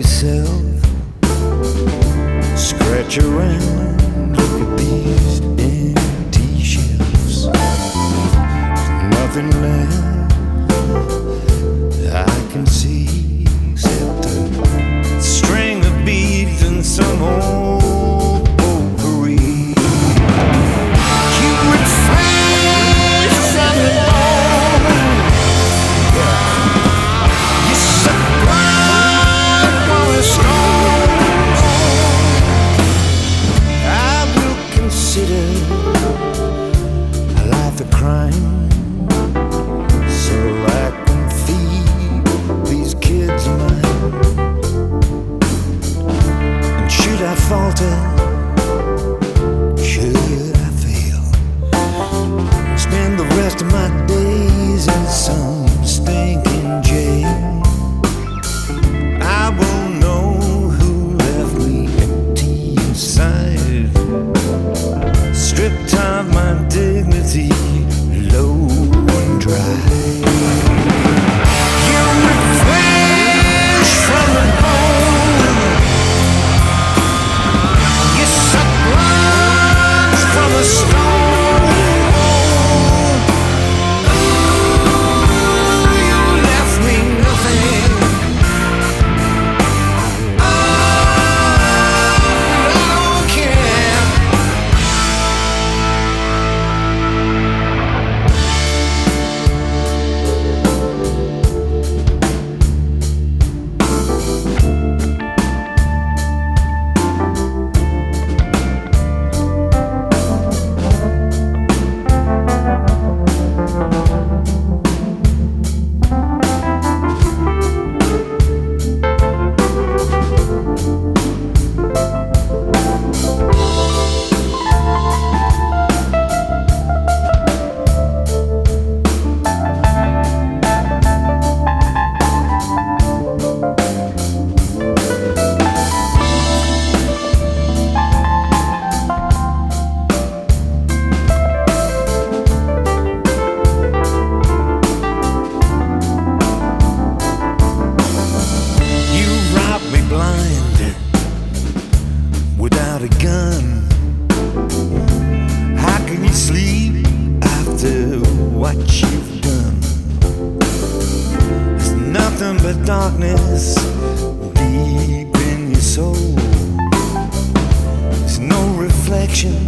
yourself. Scratch around, look at these empty shelves. There's nothing left I can see except a string of beads and some old potpourri. You refrain from the bone. You sublime from a stone. I will consider life a crime, so I can feed these kids of mine. And should I falter, should I fail, spend the rest of my days in some stinking jail, I will know who left me empty inside, stripped of my dignity, low and dry. You refresh from the bone. You suck blood from a stone. Ooh, you left me nothing. I don't care. Without a gun, how can you sleep after what you've done? There's nothing but darkness deep in your soul. There's no reflection